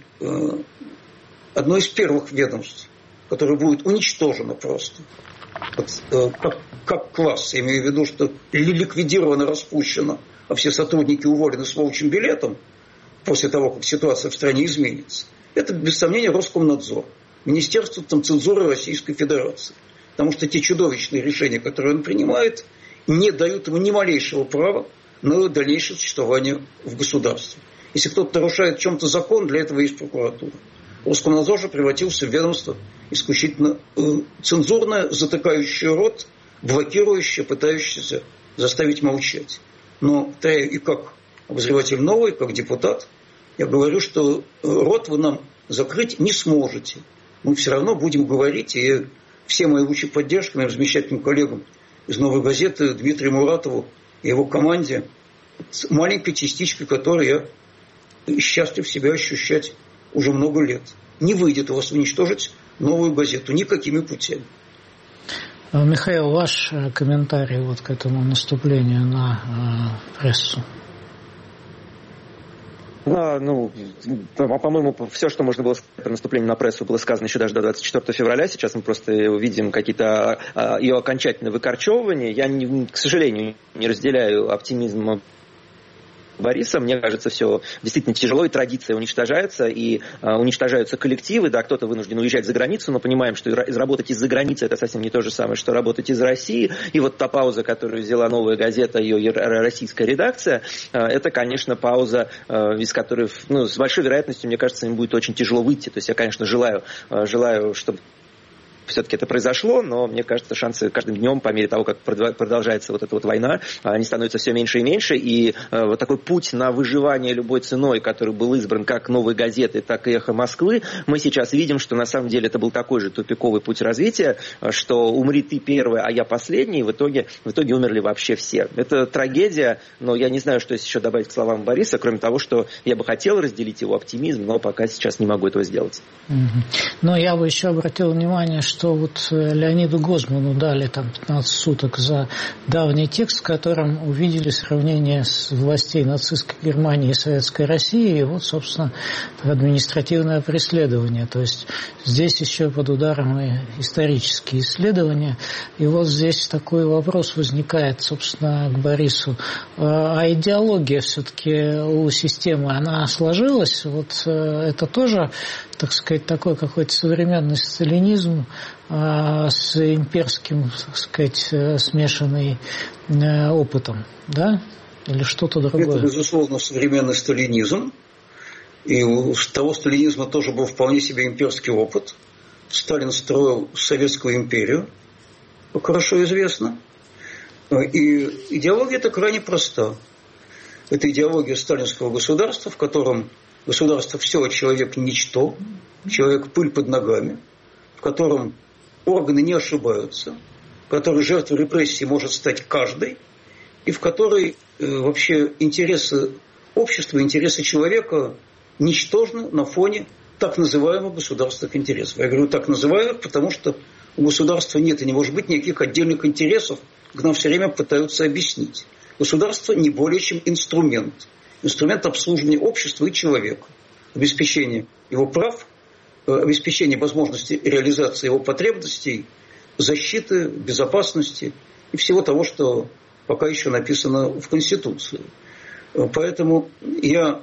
одно из первых ведомств, которое будет уничтожено просто, как, как класс, я имею в виду, что ликвидировано, распущено, а все сотрудники уволены с волчьим билетом, после того, как ситуация в стране изменится, это, без сомнения, Роскомнадзор, Министерство там, цензуры Российской Федерации. Потому что те чудовищные решения, которые он принимает, не дают ему ни малейшего права на дальнейшее существование в государстве. Если кто-то нарушает в чем-то закон, для этого есть прокуратура. Роскомнадзор же превратился в ведомство исключительно э, цензурное, затыкающее рот, блокирующее, пытающееся заставить молчать. Но и как обозреватель новый, как депутат, я говорю, что рот вы нам закрыть не сможете. Мы все равно будем говорить, и все мои лучшие поддержки моим замечательным коллегам из «Новой газеты» Дмитрию Муратову и его команде с маленькой частичкой, которую я счастлив себя ощущать уже много лет. Не выйдет у вас уничтожить «Новую газету» никакими путями. Михаил, ваш комментарий вот к этому наступлению на э, прессу? Да, ну, по-моему, все, что можно было сказать про наступление на прессу, было сказано еще даже до двадцать четвёртого февраля. Сейчас мы просто увидим какие-то а, ее окончательные выкорчевывания. Я, не, к сожалению, не разделяю оптимизм Бориса. Мне кажется, все действительно тяжело, и традиция уничтожается, и э, уничтожаются коллективы. Да, кто-то вынужден уезжать за границу, но понимаем, что работать из-за границы — это совсем не то же самое, что работать из России. И вот та пауза, которую взяла «Новая газета», ее российская редакция, э, это, конечно, пауза, э, из которой, ну, с большой вероятностью, мне кажется, им будет очень тяжело выйти. То есть я, конечно, желаю, э, желаю, чтобы все-таки это произошло, но мне кажется, шансы каждым днем, по мере того, как продолжается вот эта вот война, они становятся все меньше и меньше, и э, вот такой путь на выживание любой ценой, который был избран как «Новой газеты», так и «Эхо Москвы», мы сейчас видим, что на самом деле это был такой же тупиковый путь развития, что умри ты первый, а я последний, и в итоге, в итоге умерли вообще все. Это трагедия, но я не знаю, что есть еще добавить к словам Бориса, кроме того, что я бы хотел разделить его оптимизм, но пока сейчас не могу этого сделать. Mm-hmm. Но я бы еще обратил внимание, что что вот Леониду Гозману дали там пятнадцать суток за давний текст, в котором увидели сравнение с властей нацистской Германии и Советской России, и вот, собственно, административное преследование. То есть здесь еще под ударом и исторические исследования. И вот здесь такой вопрос возникает, собственно, к Борису. А идеология все-таки у системы, она сложилась? Вот это тоже, так сказать, такой какой-то современный сталинизм с имперским, так сказать, смешанный опытом, да? Или что-то другое? Это, безусловно, современный сталинизм. И у того сталинизма тоже был вполне себе имперский опыт. Сталин строил Советскую империю, как хорошо известно. И идеология эта крайне проста. Это идеология сталинского государства, в котором государство все, а человек ничто, человек пыль под ногами, в котором органы не ошибаются, в которой жертвой репрессий может стать каждый, и в которой э, вообще интересы общества, интересы человека ничтожны на фоне так называемых государственных интересов. Я говорю так называемых, потому что у государства нет и не может быть никаких отдельных интересов, как нам все время пытаются объяснить. Государство не более чем инструмент. Инструмент обслуживания общества и человека. Обеспечение его прав, обеспечение возможности реализации его потребностей, защиты, безопасности и всего того, что пока еще написано в Конституции. Поэтому я,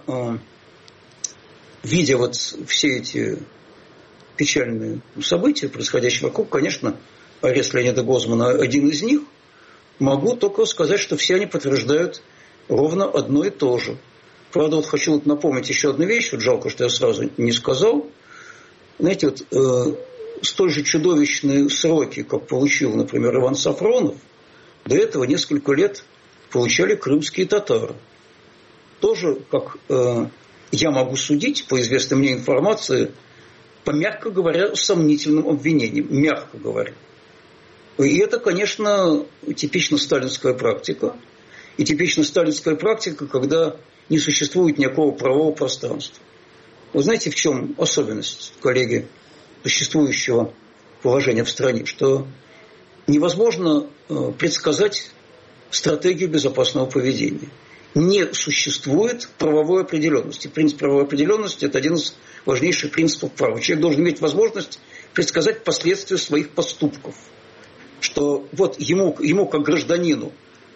видя вот все эти печальные события, происходящие вокруг, конечно, арест Леонида Гозмана один из них, могу только сказать, что все они подтверждают ровно одно и то же. Правда, вот хочу вот напомнить еще одну вещь, вот жалко, что я сразу не сказал. Знаете, вот э, столь же чудовищные сроки, как получил, например, Иван Сафронов, до этого несколько лет получали крымские татары. Тоже, как э, я могу судить, по известной мне информации, по, мягко говоря, сомнительным обвинениям, мягко говоря. И это, конечно, типично сталинская практика. И типично сталинская практика, когда не существует никакого правового пространства. Вы знаете, в чем особенность, коллеги, существующего положения в стране? Что невозможно предсказать стратегию безопасного поведения. Не существует правовой определенности. Принцип правовой определенности – это один из важнейших принципов права. Человек должен иметь возможность предсказать последствия своих поступков. Что вот ему, ему как гражданину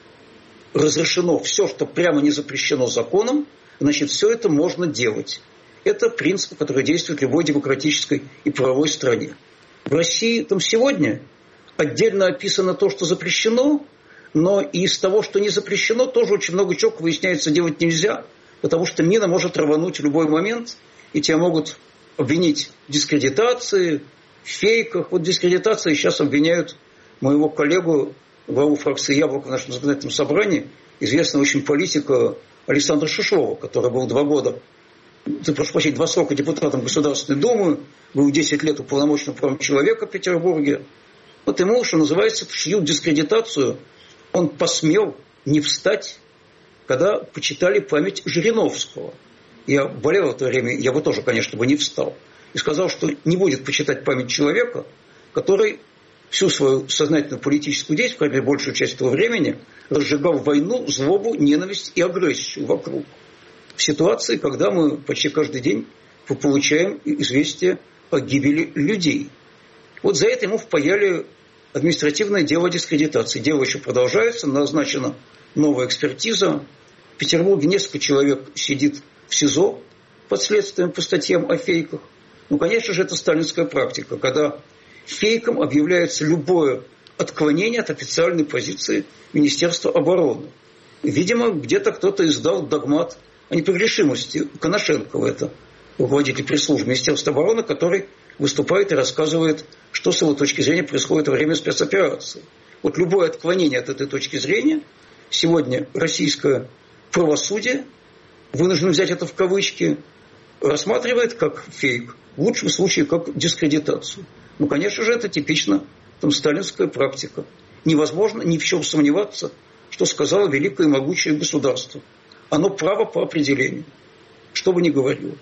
разрешено все, что прямо не запрещено законом, значит, все это можно делать. Это принцип, который действует в любой демократической и правовой стране. В России там сегодня отдельно описано то, что запрещено, но и из того, что не запрещено, тоже очень много чего, выясняется, делать нельзя, потому что мина может рвануть в любой момент, и тебя могут обвинить в дискредитации, в фейках. Вот в дискредитации сейчас обвиняют моего коллегу, главу фракции «Яблоко» в нашем законодательном собрании, известного очень политика Александра Шишова, который был два года, прошу прощения, два срока депутатом Государственной Думы, был десять лет уполномоченным правом человека в Петербурге. Вот ему, что называется, в чью дискредитацию он посмел не встать, когда почитали память Жириновского. Я болел в это время, я бы тоже, конечно, бы не встал. И сказал, что не будет почитать память человека, который всю свою сознательную политическую деятельность, по крайней мере, большую часть этого времени, разжигал войну, злобу, ненависть и агрессию вокруг. В ситуации, когда мы почти каждый день получаем известия о гибели людей. Вот за это ему впаяли административное дело о дискредитации. Дело еще продолжается, назначена новая экспертиза. В Петербурге несколько человек сидит в СИЗО под следствием по статьям о фейках. Ну, конечно же, это сталинская практика, когда фейком объявляется любое отклонение от официальной позиции Министерства обороны. Видимо, где-то кто-то издал догмат о непогрешимости. Коношенкова, это руководитель пресс-службы Министерства обороны, который выступает и рассказывает, что с его точки зрения происходит во время спецоперации. Вот любое отклонение от этой точки зрения сегодня российское правосудие, вынуждено взять это в кавычки, рассматривает как фейк, в лучшем случае как дискредитацию. Ну, конечно же, это типично там, сталинская практика. Невозможно ни в чем сомневаться, что сказало великое и могучее государство. Оно право по определению, что бы ни говорило.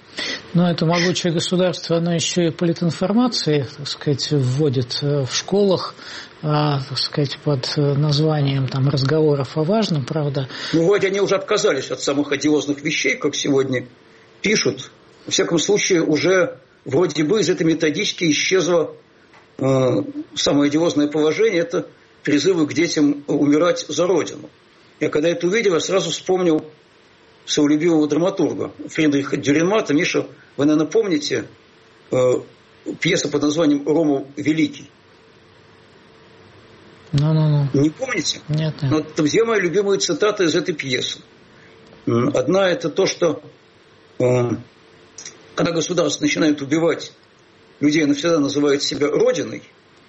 Но это могучее государство, оно еще и политинформации, так сказать, вводит в школах, так сказать, под названием там, разговоров о важном, правда. Ну, вроде они уже отказались от самых одиозных вещей, как сегодня пишут. Во всяком случае, уже вроде бы из этой методички исчезло э, самое одиозное положение, это призывы к детям умирать за Родину. Я когда это увидел, я сразу вспомнил своего любимого драматурга Фридриха Дюрренмата. Миша, вы, наверное, помните э, пьесу под названием «Рома Великий». Ну-ну-ну. Ну, не помните? Нет, нет. Но это две мои любимые цитаты из этой пьесы. Одна – это то, что когда государство начинает убивать людей, навсегда называет себя родиной.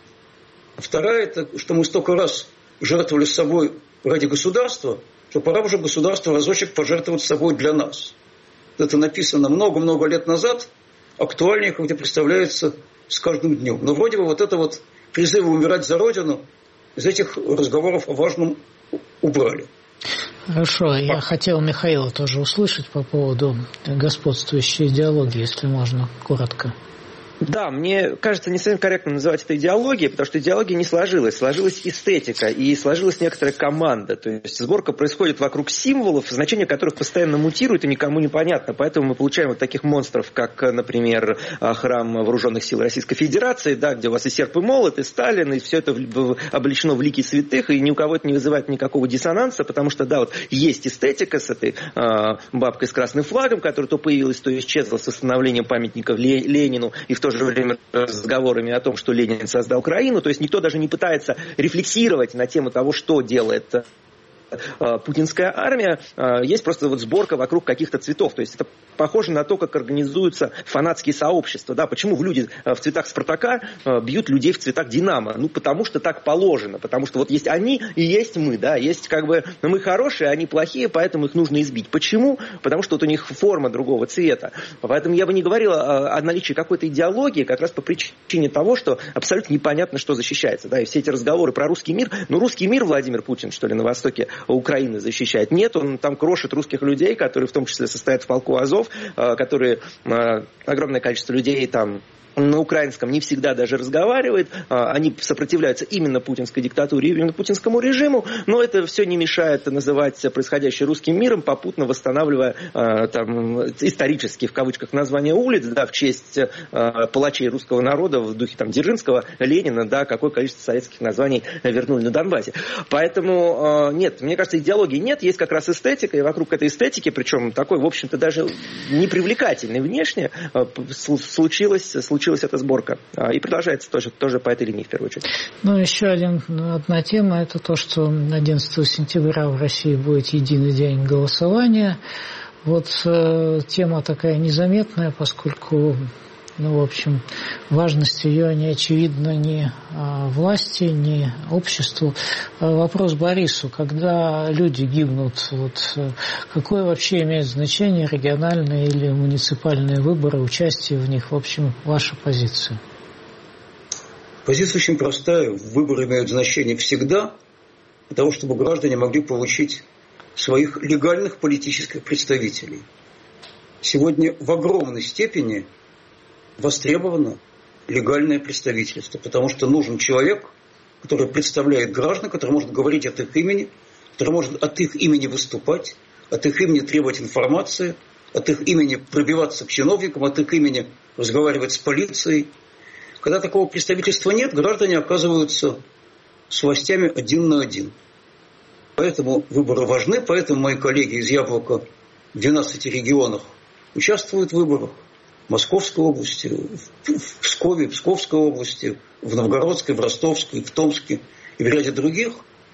Вторая – это что мы столько раз жертвовали собой ради государства, что пора уже государству разочек пожертвовать собой для нас. Это написано много-много лет назад, актуальнее, как мне представляется, с каждым днем. Но вроде бы вот это вот призывы умирать за Родину из этих разговоров о важном убрали. Хорошо, я хотел Михаила тоже услышать по поводу господствующей идеологии, если можно, коротко. Да, мне кажется, не совсем корректно называть это идеологией, потому что идеология не сложилась. Сложилась эстетика и сложилась некоторая команда. То есть сборка происходит вокруг символов, значение которых постоянно мутирует и никому не понятно. Поэтому мы получаем вот таких монстров, как, например, храм Вооруженных сил Российской Федерации, да, где у вас и серп, и молот, и Сталин, и все это облечено в лики святых, и ни у кого это не вызывает никакого диссонанса, потому что, да, вот есть эстетика с этой э, бабкой с красным флагом, которая то появилась, то исчезла с восстановлением памятников Ленину, и в то же время разговорами о том, что Ленин создал Украину. То есть никто даже не пытается рефлексировать на тему того, что делает путинская армия. Есть просто вот сборка вокруг каких-то цветов. То есть это похоже на то, как организуются фанатские сообщества. Да, почему люди в цветах Спартака бьют людей в цветах Динамо? Ну, потому что так положено. Потому что вот есть они и есть мы. Да? Есть как бы мы хорошие, они плохие, поэтому их нужно избить. Почему? Потому что вот у них форма другого цвета. Поэтому я бы не говорил о наличии какой-то идеологии как раз по причине того, что абсолютно непонятно, что защищается. Да? И все эти разговоры про русский мир. Ну, русский мир Владимир Путин, что ли, на востоке Украины защищает. Нет, он там крошит русских людей, которые в том числе состоят в полку Азов, которые огромное количество людей там на украинском не всегда даже разговаривает, они сопротивляются именно путинской диктатуре, именно путинскому режиму, но это все не мешает называть происходящее русским миром, попутно восстанавливая там, исторически, в кавычках, названия улиц, да, в честь палачей русского народа в духе там, Дзержинского, Ленина, да, какое количество советских названий вернули на Донбассе. Поэтому нет, мне кажется, идеологии нет, есть как раз эстетика, и вокруг этой эстетики, причем такой, в общем-то, даже непривлекательной внешне, случилось, случилось Случилась эта сборка. И продолжается тоже, тоже по этой линии, в первую очередь. Ну, еще один, одна тема, это то, что одиннадцатого сентября в России будет единый день голосования. Вот э, тема такая незаметная, поскольку, ну, в общем, важность ее не очевидна ни а, власти, ни обществу. А вопрос Борису, когда люди гибнут, вот, какое вообще имеет значение региональные или муниципальные выборы, участие в них, в общем, ваша позиция? Позиция очень простая. Выборы имеют значение всегда для того, чтобы граждане могли получить своих легальных политических представителей. Сегодня в огромной степени востребовано легальное представительство, потому что нужен человек, который представляет граждан, который может говорить от их имени, который может от их имени выступать, от их имени требовать информации, от их имени пробиваться к чиновникам, от их имени разговаривать с полицией. Когда такого представительства нет, граждане оказываются с властями один на один. Поэтому выборы важны, поэтому мои коллеги из «Яблока» в двенадцати регионах участвуют в выборах. В Московской области, в Пскове, в Псковской области, в Новгородской, в Ростовской, в Томске и в ряде других.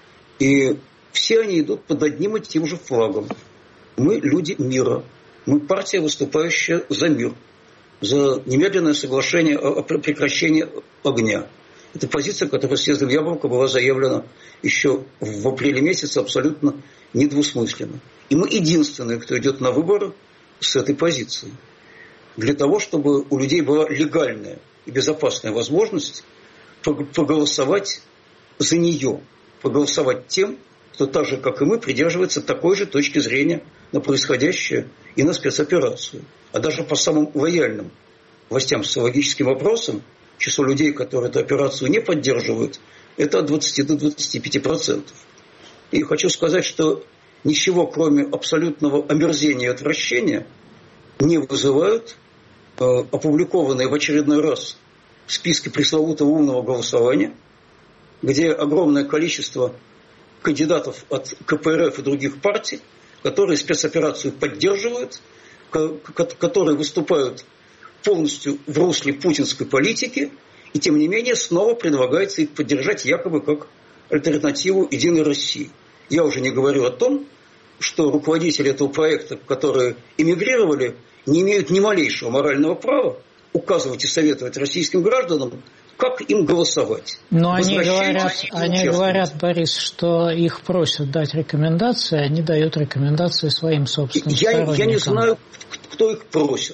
И все они идут под одним и тем же флагом. Мы люди мира. Мы партия, выступающая за мир, за немедленное соглашение о прекращении огня. Это позиция, которая съездом Яблока была заявлена еще в апреле месяце абсолютно недвусмысленно. И мы единственные, кто идет на выборы с этой позицией. Для того, чтобы у людей была легальная и безопасная возможность проголосовать за нее, проголосовать тем, кто так же, как и мы, придерживается такой же точки зрения на происходящее и на спецоперацию. А даже по самым лояльным властям социологическим вопросам число людей, которые эту операцию не поддерживают, это от двадцати до двадцати пяти процентов. И хочу сказать, что ничего, кроме абсолютного омерзения и отвращения, не вызывают э, опубликованные в очередной раз списки пресловутого умного голосования, где огромное количество кандидатов от ка пэ эр эф и других партий, которые спецоперацию поддерживают, которые выступают полностью в русле путинской политики, и тем не менее снова предлагается их поддержать якобы как альтернативу «Единой России». Я уже не говорю о том, что руководители этого проекта, которые эмигрировали, не имеют ни малейшего морального права указывать и советовать российским гражданам, как им голосовать. Но они говорят, они говорят, Борис, что их просят дать рекомендации, они дают рекомендации своим собственным я, сторонникам. Я не знаю, кто их просит.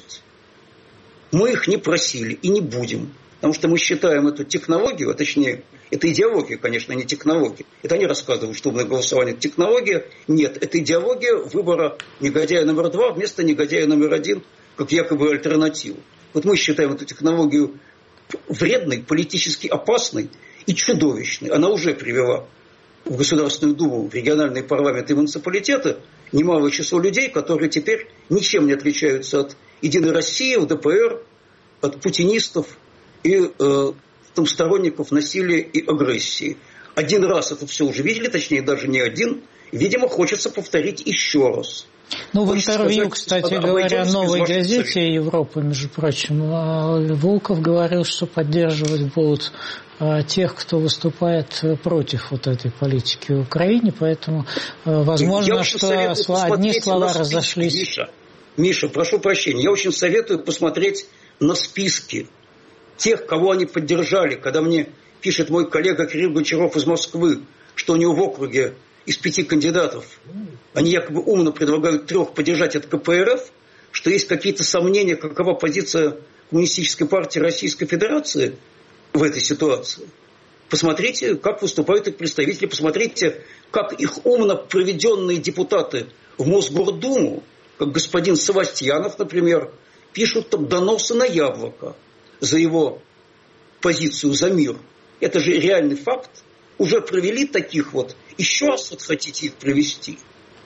Мы их не просили и не будем. Потому что мы считаем эту технологию, а точнее, это идеология, конечно, не технология. Это они рассказывают, что умное голосование – это технология. Нет, это идеология выбора негодяя номер два вместо негодяя номер один, как якобы альтернативу. Вот мы считаем эту технологию вредной, политически опасной и чудовищной. Она уже привела в Государственную Думу, в региональные парламенты и муниципалитеты немалое число людей, которые теперь ничем не отличаются от «Единой России», ЛДПР, от путинистов и э, там, сторонников насилия и агрессии. Один раз это все уже видели, точнее даже не один. Видимо, хочется повторить еще раз. Ну, в интервью, кстати говоря, «Новой газете» Европы, между прочим, Волков говорил, что поддерживать будут тех, кто выступает против вот этой политики в Украине, поэтому возможно, что одни слова разошлись. Миша, Миша, прошу прощения, я очень советую посмотреть на списки тех, кого они поддержали, когда мне пишет мой коллега Кирилл Гончаров из Москвы, что у него в округе из пяти кандидатов, они якобы умно предлагают трех поддержать от ка пэ эр эф, что есть какие-то сомнения, какова позиция Коммунистической партии Российской Федерации в этой ситуации. Посмотрите, как выступают их представители, посмотрите, как их умно проведенные депутаты в Мосгордуму, как господин Савастьянов, например, пишут там доносы на Яблоко за его позицию за мир. Это же реальный факт. Уже провели таких вот. Еще раз вот хотите их провести?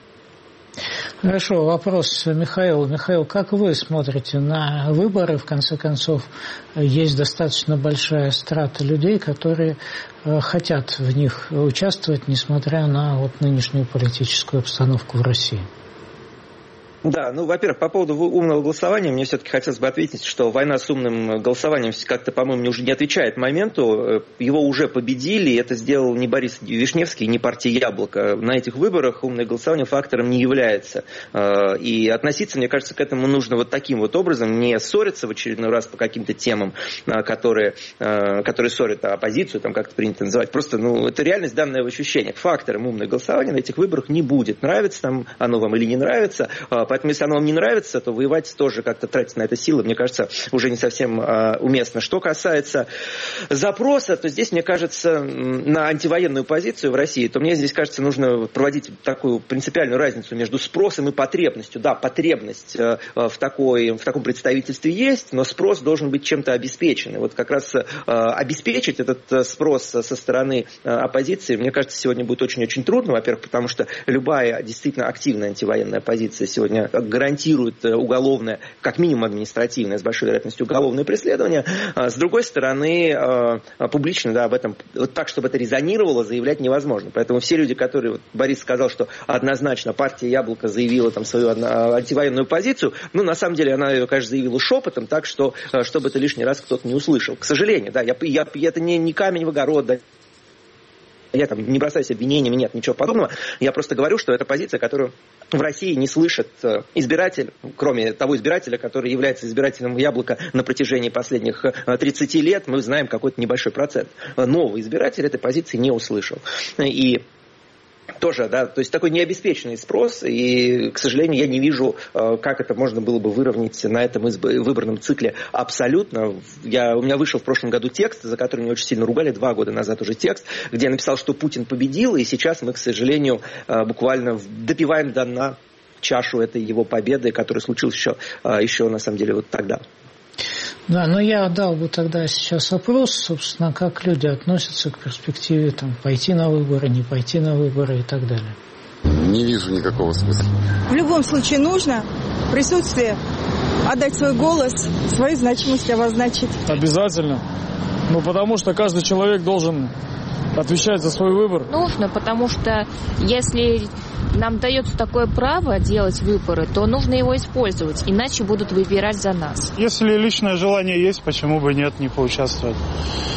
Хорошо, вопрос Михаилу. Михаил, как вы смотрите на выборы? В конце концов, есть достаточно большая страта людей, которые хотят в них участвовать, несмотря на вот нынешнюю политическую обстановку в России. Да, ну, во-первых, по поводу умного голосования, мне все-таки хотелось бы ответить, что война с умным голосованием как-то, по-моему, уже не отвечает моменту. Его уже победили, и это сделал не Борис Вишневский, не партия «Яблоко». На этих выборах умное голосование фактором не является. И относиться, мне кажется, к этому нужно вот таким вот образом, не ссориться в очередной раз по каким-то темам, которые, которые ссорят оппозицию, там как-то принято называть. Просто, ну, это реальность, данная в ощущениях. Фактором умное голосование на этих выборах не будет. Нравится там оно вам или не нравится. Поэтому, если оно вам не нравится, то воевать тоже как-то тратить на это силы, мне кажется, уже не совсем э, уместно. Что касается запроса, то здесь, мне кажется, на антивоенную позицию в России, то мне здесь, кажется, нужно проводить такую принципиальную разницу между спросом и потребностью. Да, потребность э, в, такой, в таком представительстве есть, но спрос должен быть чем-то обеспечен. И вот как раз э, обеспечить этот спрос со стороны э, оппозиции, мне кажется, сегодня будет очень-очень трудно. Во-первых, потому что любая действительно активная антивоенная позиция сегодня гарантирует уголовное, как минимум административное, с большой вероятностью уголовное преследование. С другой стороны, публично, да, об этом, вот так, чтобы это резонировало, заявлять невозможно. Поэтому все люди, которые, вот Борис сказал, что однозначно партия «Яблоко» заявила там свою антивоенную позицию, ну, на самом деле, она ее, конечно, заявила шепотом, так что, чтобы это лишний раз кто-то не услышал. К сожалению, да, я, я, это не, не камень в огород, да. Я там не бросаюсь обвинениями, нет, ничего подобного. Я просто говорю, что это позиция, которую в России не слышит избиратель, кроме того избирателя, который является избирателем «Яблока» на протяжении последних тридцати лет. Мы знаем какой-то небольшой процент. Новый избиратель этой позиции не услышал. И тоже, да, то есть такой необеспеченный спрос, и, к сожалению, я не вижу, как это можно было бы выровнять на этом выборном цикле абсолютно. Я, у меня вышел в прошлом году текст, за который меня очень сильно ругали, два года назад уже текст, где я написал, что Путин победил, и сейчас мы, к сожалению, буквально допиваем до дна чашу этой его победы, которая случилась еще, еще на самом деле, вот тогда. Да, но я дал бы тогда сейчас вопрос, собственно, как люди относятся к перспективе там, пойти на выборы, не пойти на выборы и так далее. Не вижу никакого смысла. В любом случае нужно присутствие, отдать свой голос, свою значимость обозначить. Обязательно. Ну, потому что каждый человек должен отвечать за свой выбор. Нужно, потому что если нам дается такое право делать выборы, то нужно его использовать, иначе будут выбирать за нас. Если личное желание есть, почему бы нет, не поучаствовать?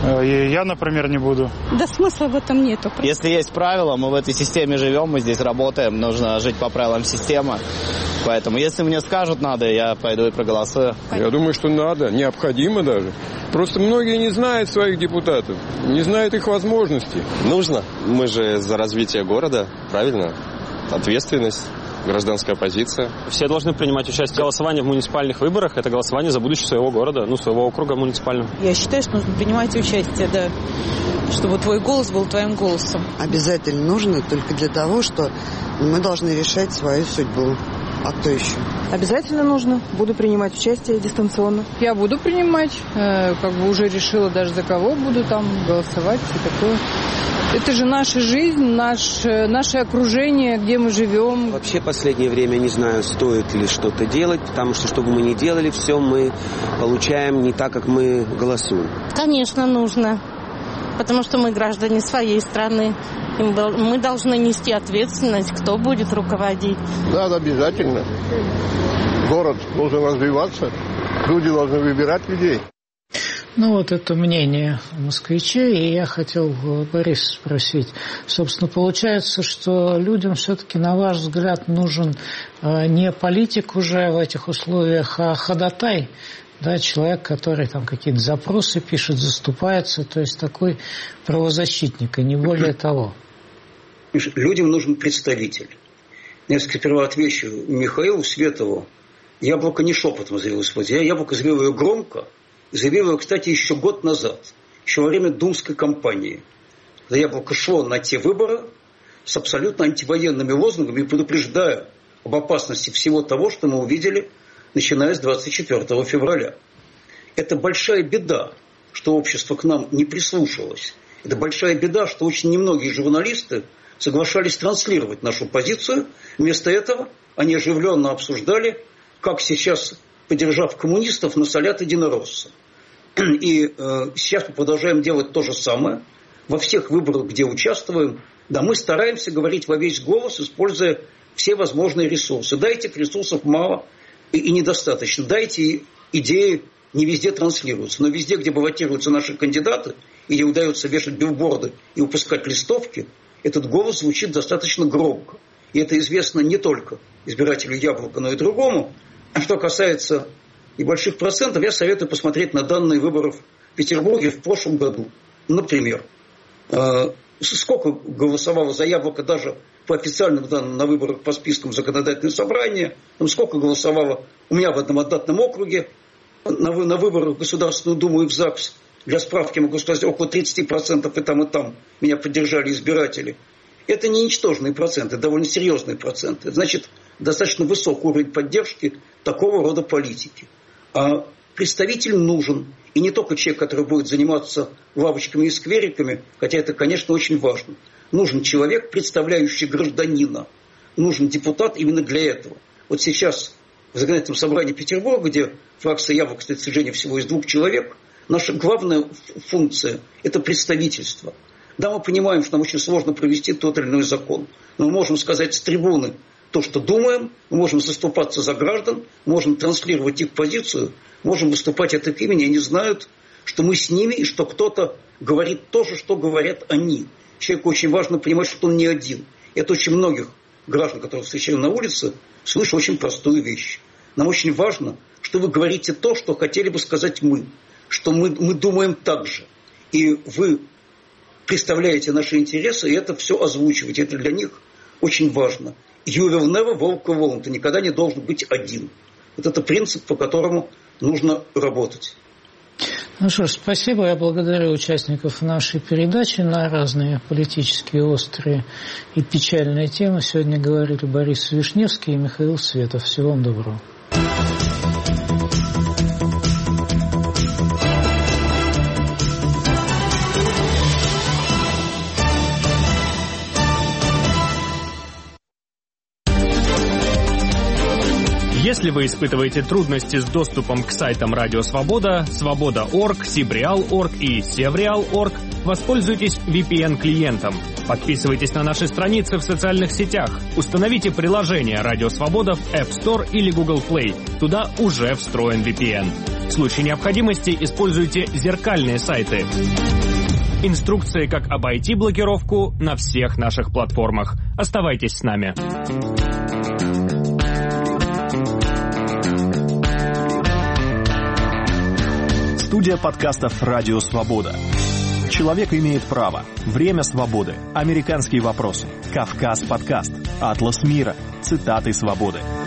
И я, например, не буду. Да смысла в этом нету. Если есть правила, мы в этой системе живем, мы здесь работаем, нужно жить по правилам системы. Поэтому, если мне скажут надо, я пойду и проголосую. Я думаю, что надо, необходимо даже. Просто многие не знают своих депутатов, не знают их возможностей. Нужно. Мы же за развитие города, правильно? Ответственность. Гражданская позиция. Все должны принимать участие в голосовании в муниципальных выборах. Это голосование за будущее своего города, ну, своего округа муниципального. Я считаю, что нужно принимать участие, да. Чтобы твой голос был твоим голосом. Обязательно нужно только для того, что мы должны решать свою судьбу. А кто еще? Обязательно нужно. Буду принимать участие дистанционно. Я буду принимать. Э, как бы уже решила даже за кого буду там голосовать и такое. Это же наша жизнь, наш, наше окружение, где мы живем. Вообще в последнее время не знаю, стоит ли что-то делать, потому что, что бы мы ни делали, все мы получаем не так, как мы голосуем. Конечно, нужно, потому что мы граждане своей страны. И мы должны нести ответственность, кто будет руководить. Да, обязательно. Город должен развиваться, люди должны выбирать людей. Ну, вот это мнение москвичей, и я хотел Бориса спросить. Собственно, получается, что людям все-таки, на ваш взгляд, нужен не политик уже в этих условиях, а ходатай, да, человек, который там какие-то запросы пишет, заступается, то есть такой правозащитник, и не более того. Людям нужен представитель. Я сперва отвечу Михаилу Светову. Яблоко не шепотом заявил свой. Я яблоко заявил ее громко. Заявил его, кстати, еще год назад, еще во время думской кампании, когда Яблоко шло на те выборы с абсолютно антивоенными лозунгами, предупреждая об опасности всего того, что мы увидели, начиная с двадцать четвёртого февраля. Это большая беда, что общество к нам не прислушалось. Это большая беда, что очень немногие журналисты соглашались транслировать нашу позицию. Вместо этого они оживленно обсуждали, как сейчас, поддержав коммунистов, насолят единороссы. И э, сейчас мы продолжаем делать то же самое. Во всех выборах, где участвуем, да, мы стараемся говорить во весь голос, используя все возможные ресурсы. Да, этих ресурсов мало и, и недостаточно. Да, эти идеи не везде транслируются. Но везде, где баллотируются наши кандидаты, или удается вешать билборды и выпускать листовки, этот голос звучит достаточно громко. И это известно не только избирателю Яблока, но и другому. А что касается небольших процентов, я советую посмотреть на данные выборов в Петербурге в прошлом году. Например, сколько голосовало за Яблоко даже по официальным данным на выборах по спискам законодательного собрания, сколько голосовало у меня в одномандатном округе на, на выборах в Государственную Думу и в ЗАГС. Для справки могу сказать, около тридцать процентов и там, и там меня поддержали избиратели. Это не ничтожные проценты, довольно серьезные проценты. Это значит, достаточно высокий уровень поддержки такого рода политики. А представитель нужен. И не только человек, который будет заниматься лавочками и сквериками, хотя это, конечно, очень важно. Нужен человек, представляющий гражданина. Нужен депутат именно для этого. Вот сейчас в законодательном собрании Петербурга, где фракция Яблоко стоит, к сожалению, всего из двух человек, наша главная функция – это представительство. Да, мы понимаем, что нам очень сложно провести тот или иной закон. Но мы можем сказать с трибуны то, что думаем, мы можем заступаться за граждан, можем транслировать их позицию, можем выступать от их имени. Они знают, что мы с ними и что кто-то говорит то же, что говорят они. Человеку очень важно понимать, что он не один. Это очень многих граждан, которых встречаю на улице, слышу очень простую вещь. Нам очень важно, что вы говорите то, что хотели бы сказать мы. Что мы, мы думаем так же. И вы представляете наши интересы, и это все озвучиваете. Это для них очень важно. You will never walk alone. Ты никогда не должен быть один. Вот это принцип, по которому нужно работать. Ну что ж, спасибо. Я благодарю участников нашей передачи на разные политические, острые и печальные темы. Сегодня говорили Борис Вишневский и Михаил Светов. Всего вам доброго. Если вы испытываете трудности с доступом к сайтам Радио Свобода, Свобода точка орг, Сибреал точка орг и Севреал точка орг, воспользуйтесь ви пи эн-клиентом. Подписывайтесь на наши страницы в социальных сетях. Установите приложение Радио Свобода в App Store или Google Play. Туда уже встроен ви пи эн. В случае необходимости используйте зеркальные сайты. Инструкции, как обойти блокировку, на всех наших платформах. Оставайтесь с нами. Студия подкастов «Радио Свобода». Человек имеет право. Время свободы. Американские вопросы. Кавказ подкаст. Атлас мира. Цитаты свободы.